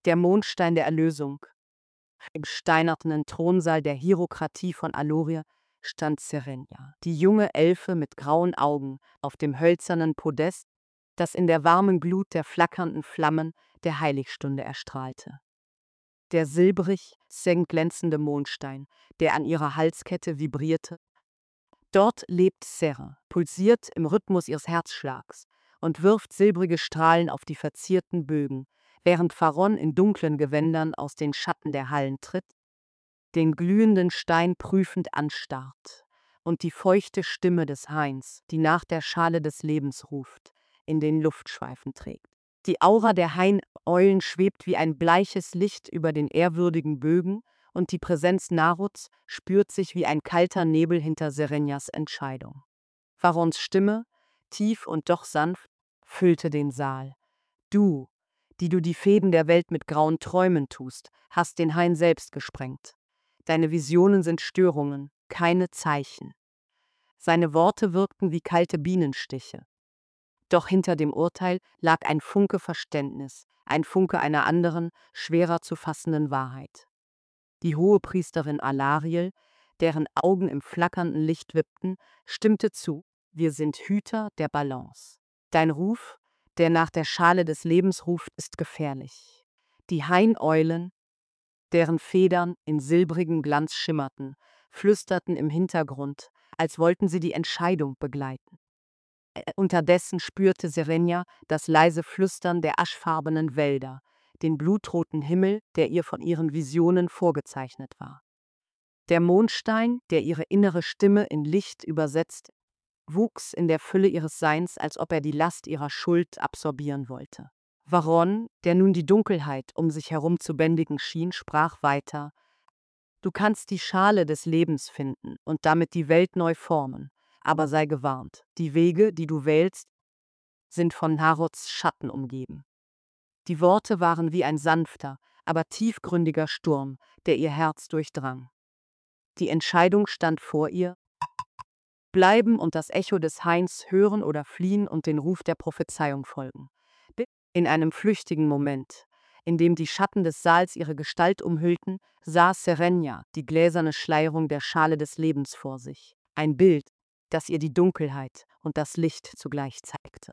Der Mondstein der Erlösung. Im steinernen Thronsaal der Hierokratie von Aloria stand Serenia, die junge Elfe mit grauen Augen, auf dem hölzernen Podest, das in der warmen Glut der flackernden Flammen der Heiligstunde erstrahlte. Der silbrig glänzende Mondstein, der an ihrer Halskette vibrierte. Dort lebt Serra, pulsiert im Rhythmus ihres Herzschlags und wirft silbrige Strahlen auf die verzierten Bögen, während Faron in dunklen Gewändern aus den Schatten der Hallen tritt, den glühenden Stein prüfend anstarrt und die feuchte Stimme des Hains, die nach der Schale des Lebens ruft, in den Luftschweifen trägt. Die Aura der Haineulen schwebt wie ein bleiches Licht über den ehrwürdigen Bögen und die Präsenz Naruts spürt sich wie ein kalter Nebel hinter Serenyas Entscheidung. Farons Stimme, tief und doch sanft, füllte den Saal. Du, die du die Fäden der Welt mit grauen Träumen tust, hast den Hain selbst gesprengt. Deine Visionen sind Störungen, keine Zeichen. Seine Worte wirkten wie kalte Bienenstiche. Doch hinter dem Urteil lag ein Funke Verständnis, ein Funke einer anderen, schwerer zu fassenden Wahrheit. Die Hohepriesterin Alariel, deren Augen im flackernden Licht wippten, stimmte zu: Wir sind Hüter der Balance. Dein Ruf, der nach der Schale des Lebens ruft, ist gefährlich. Die Haineulen, deren Federn in silbrigem Glanz schimmerten, flüsterten im Hintergrund, als wollten sie die Entscheidung begleiten. Unterdessen spürte Serenia das leise Flüstern der aschfarbenen Wälder, den blutroten Himmel, der ihr von ihren Visionen vorgezeichnet war. Der Mondstein, der ihre innere Stimme in Licht übersetzt, wuchs in der Fülle ihres Seins, als ob er die Last ihrer Schuld absorbieren wollte. Varon, der nun die Dunkelheit um sich herum zu bändigen schien, sprach weiter: Du kannst die Schale des Lebens finden und damit die Welt neu formen, aber sei gewarnt, die Wege, die du wählst, sind von Naruts Schatten umgeben. Die Worte waren wie ein sanfter, aber tiefgründiger Sturm, der ihr Herz durchdrang. Die Entscheidung stand vor ihr: Bleiben und das Echo des Hains hören oder fliehen und den Ruf der Prophezeiung folgen. In einem flüchtigen Moment, in dem die Schatten des Saals ihre Gestalt umhüllten, sah Serenia die gläserne Schleierung der Schale des Lebens vor sich. Ein Bild, das ihr die Dunkelheit und das Licht zugleich zeigte.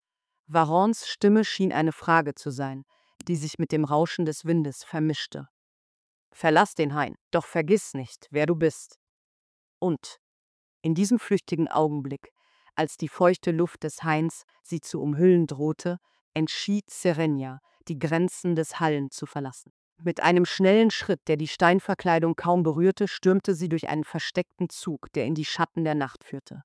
Varons Stimme schien eine Frage zu sein, die sich mit dem Rauschen des Windes vermischte. Verlass den Hain, doch vergiss nicht, wer du bist. Und in diesem flüchtigen Augenblick, als die feuchte Luft des Hains sie zu umhüllen drohte, entschied Serenia, die Grenzen des Hallen zu verlassen. Mit einem schnellen Schritt, der die Steinverkleidung kaum berührte, stürmte sie durch einen versteckten Zug, der in die Schatten der Nacht führte.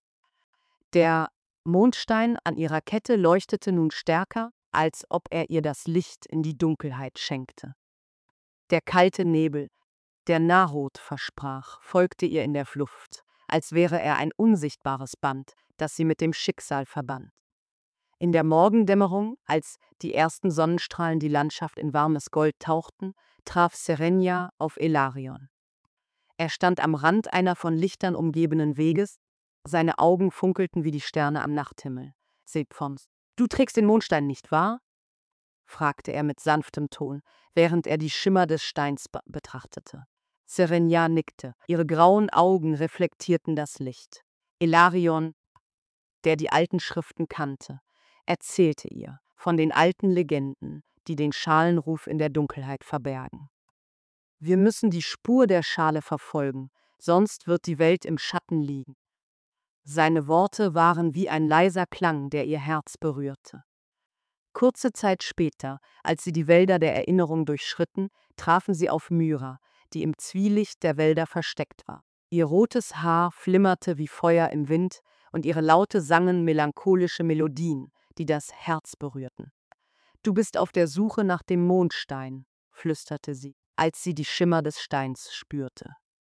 Der Mondstein an ihrer Kette leuchtete nun stärker, als ob er ihr das Licht in die Dunkelheit schenkte. Der kalte Nebel, der Narut versprach, folgte ihr in der Flucht, als wäre er ein unsichtbares Band, das sie mit dem Schicksal verband. In der Morgendämmerung, als die ersten Sonnenstrahlen die Landschaft in warmes Gold tauchten, traf Serenia auf Elarion. Er stand am Rand einer von Lichtern umgebenen Weges, seine Augen funkelten wie die Sterne am Nachthimmel. Sepphons: Du trägst den Mondstein, nicht wahr? Fragte er mit sanftem Ton, während er die Schimmer des Steins betrachtete. Serenia nickte, ihre grauen Augen reflektierten das Licht. Elarion, der die alten Schriften kannte, erzählte ihr von den alten Legenden, die den Schalenruf in der Dunkelheit verbergen. Wir müssen die Spur der Schale verfolgen, sonst wird die Welt im Schatten liegen. Seine Worte waren wie ein leiser Klang, der ihr Herz berührte. Kurze Zeit später, als sie die Wälder der Erinnerung durchschritten, trafen sie auf Myra, die im Zwielicht der Wälder versteckt war. Ihr rotes Haar flimmerte wie Feuer im Wind und ihre Laute sangen melancholische Melodien, die das Herz berührten. Du bist auf der Suche nach dem Mondstein, flüsterte sie, als sie die Schimmer des Steins spürte.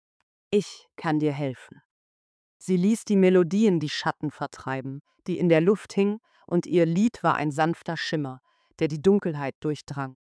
Ich kann dir helfen. Sie ließ die Melodien die Schatten vertreiben, die in der Luft hingen, und ihr Lied war ein sanfter Schimmer, der die Dunkelheit durchdrang.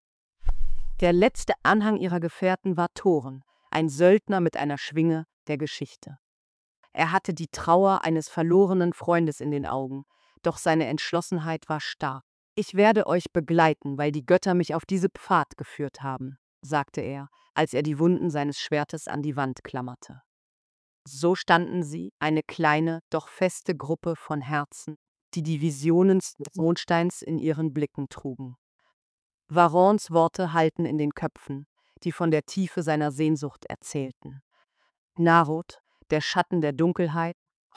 Der letzte Anhang ihrer Gefährten war Thoren, ein Söldner mit einer Schwinge der Geschichte. Er hatte die Trauer eines verlorenen Freundes in den Augen, doch seine Entschlossenheit war stark. Ich werde euch begleiten, weil die Götter mich auf diese Pfad geführt haben, sagte er, als er die Wunden seines Schwertes an die Wand klammerte. So standen sie, eine kleine, doch feste Gruppe von Herzen, die die Visionen des Mondsteins in ihren Blicken trugen. Varons Worte hallten in den Köpfen, die von der Tiefe seiner Sehnsucht erzählten. Narod, der Schatten der Dunkelheit,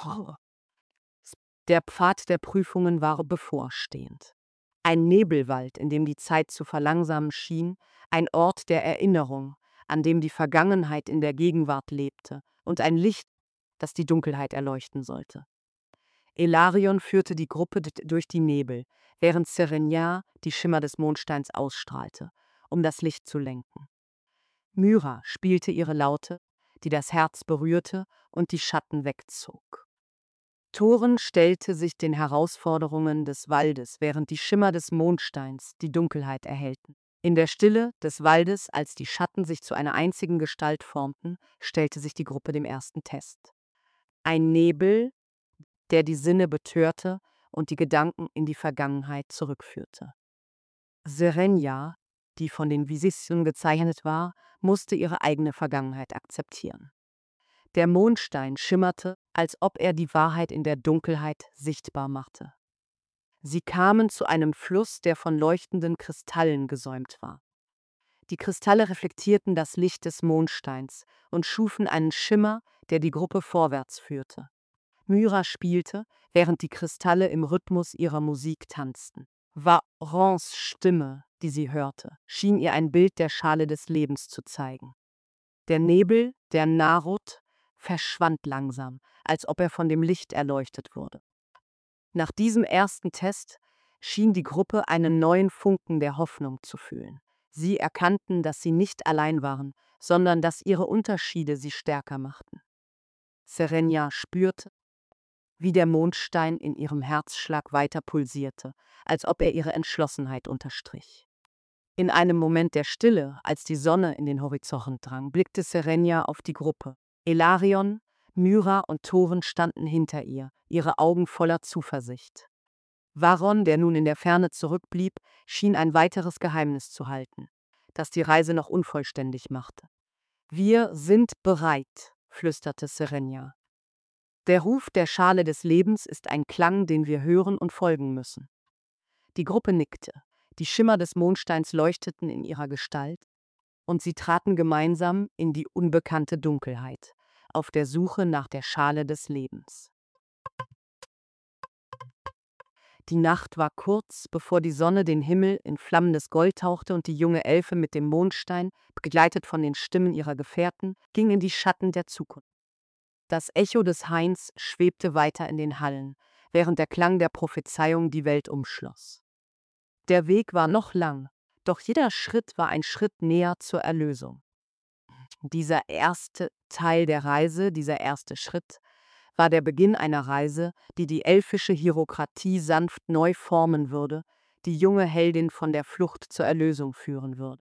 der Pfad der Prüfungen war bevorstehend. Ein Nebelwald, in dem die Zeit zu verlangsamen schien, ein Ort der Erinnerung, an dem die Vergangenheit in der Gegenwart lebte, und ein Licht, das die Dunkelheit erleuchten sollte. Elarion führte die Gruppe durch die Nebel, während Serenia die Schimmer des Mondsteins ausstrahlte, um das Licht zu lenken. Myra spielte ihre Laute, die das Herz berührte und die Schatten wegzog. Thoren stellte sich den Herausforderungen des Waldes, während die Schimmer des Mondsteins die Dunkelheit erhellten. In der Stille des Waldes, als die Schatten sich zu einer einzigen Gestalt formten, stellte sich die Gruppe dem ersten Test. Ein Nebel, der die Sinne betörte und die Gedanken in die Vergangenheit zurückführte. Serenia, die von den Visischen gezeichnet war, musste ihre eigene Vergangenheit akzeptieren. Der Mondstein schimmerte, als ob er die Wahrheit in der Dunkelheit sichtbar machte. Sie kamen zu einem Fluss, der von leuchtenden Kristallen gesäumt war. Die Kristalle reflektierten das Licht des Mondsteins und schufen einen Schimmer, der die Gruppe vorwärts führte. Myra spielte, während die Kristalle im Rhythmus ihrer Musik tanzten. Varons Stimme, die sie hörte, schien ihr ein Bild der Schale des Lebens zu zeigen. Der Nebel, der Narod, verschwand langsam, als ob er von dem Licht erleuchtet wurde. Nach diesem ersten Test schien die Gruppe einen neuen Funken der Hoffnung zu fühlen. Sie erkannten, dass sie nicht allein waren, sondern dass ihre Unterschiede sie stärker machten. Serenia spürte, wie der Mondstein in ihrem Herzschlag weiter pulsierte, als ob er ihre Entschlossenheit unterstrich. In einem Moment der Stille, als die Sonne in den Horizont drang, blickte Serenia auf die Gruppe. Elarion, Myra und Thoren standen hinter ihr, ihre Augen voller Zuversicht. Varon, der nun in der Ferne zurückblieb, schien ein weiteres Geheimnis zu halten, das die Reise noch unvollständig machte. »Wir sind bereit«, flüsterte Serenia. »Der Ruf der Schale des Lebens ist ein Klang, den wir hören und folgen müssen.« Die Gruppe nickte, die Schimmer des Mondsteins leuchteten in ihrer Gestalt, und sie traten gemeinsam in die unbekannte Dunkelheit, auf der Suche nach der Schale des Lebens. Die Nacht war kurz, bevor die Sonne den Himmel in flammendes Gold tauchte und die junge Elfe mit dem Mondstein, begleitet von den Stimmen ihrer Gefährten, ging in die Schatten der Zukunft. Das Echo des Hains schwebte weiter in den Hallen, während der Klang der Prophezeiung die Welt umschloss. Der Weg war noch lang, doch jeder Schritt war ein Schritt näher zur Erlösung. Dieser erste Teil der Reise, dieser erste Schritt, war der Beginn einer Reise, die die elfische Hierokratie sanft neu formen würde, die junge Heldin von der Flucht zur Erlösung führen würde.